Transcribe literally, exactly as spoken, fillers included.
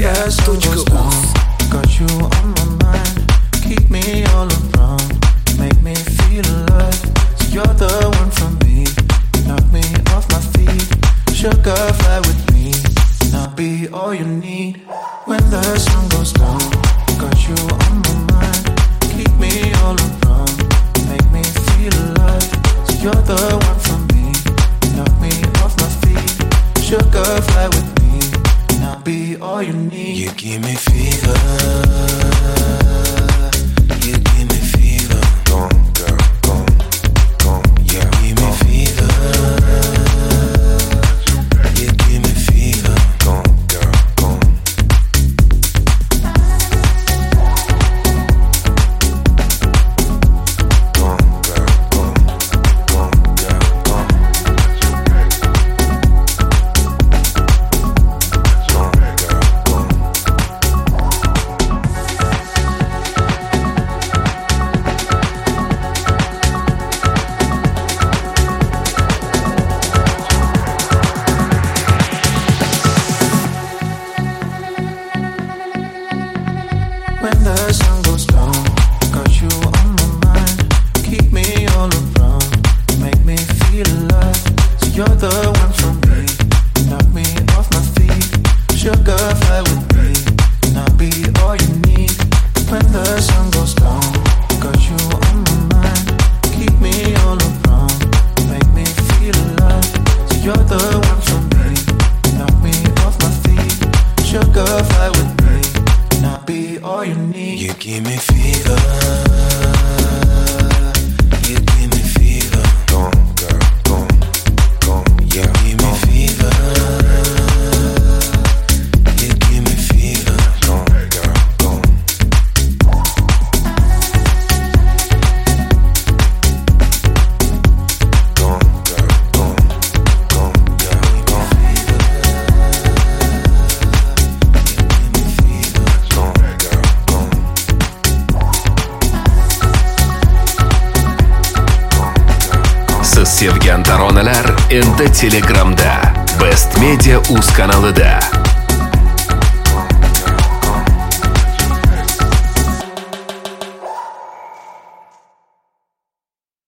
точка ру. Got you on my mind, keep me all around, make me feel alive. So you're the one for me, knock me off my feet. Sugar, fly with me, and I'll be all you need. When the sun goes down, got you on my mind, keep me all around, make me feel alive. So you're the one for me, knock me off my feet. Sugar, fly with me, and I'll be all you need. You give me fever, you give me fever. Gone, girl, gone, gone. Yeah, give me fever, you give me fever. Gone, girl, gone. Gone, girl, gone, gone, girl, gone. Gone, girl, gone. When the sun goes down, got you on my mind, keep me all around, make me feel alive. So you're the one for me, knock me off my feet. Sugar, fly with me, and I'll be all you need. When the sun goes down, got you on my mind, keep me all around, make me feel alive. So you're the one for me, knock me off my feet. Sugar, fly with me, and I'll be all you need. You give me fever, you give me fever. Gone, girl, gone, gone. Yeah, give me fever, you give me fever. Gone, girl, gone. Gone, girl, gone, gone. Yeah, gone fever, you give me fever. Gone, girl, gone. Siz sevgan taronalar endi Telegramda Best Media uz kanalida.